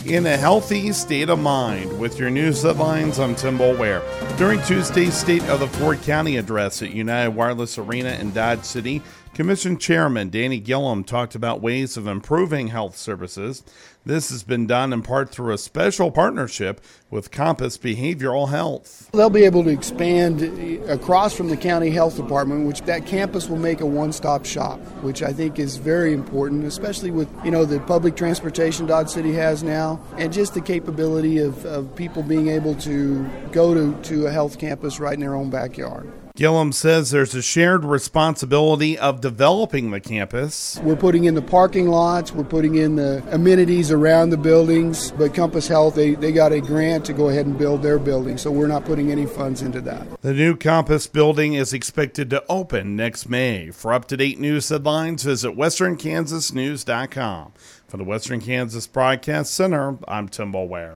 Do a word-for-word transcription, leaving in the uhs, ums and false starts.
in a healthy state of mind. With your news headlines, I'm Tim Boulware. During Tuesday's State of the Ford County address at United Wireless Arena in Dodge City, Commission Chairman Danny Gillum talked about ways of improving health services. This has been done in part through a special partnership with Compass Behavioral Health. They'll be able to expand across from the county health department, which that campus will make a one-stop shop, which I think is very important, especially with, you know, the public transportation Dodge City has now, and just the capability of, of people being able to go to, to a health campus right in their own backyard. Gillum says there's a shared responsibility of developing the campus. We're putting in the parking lots, we're putting in the amenities around the buildings, but Compass Health, they, they got a grant to go ahead and build their building, so we're not putting any funds into that. The new Compass building is expected to open next May. For up-to-date news headlines, visit western kansas news dot com. For the Western Kansas Broadcast Center, I'm Tim Boulware.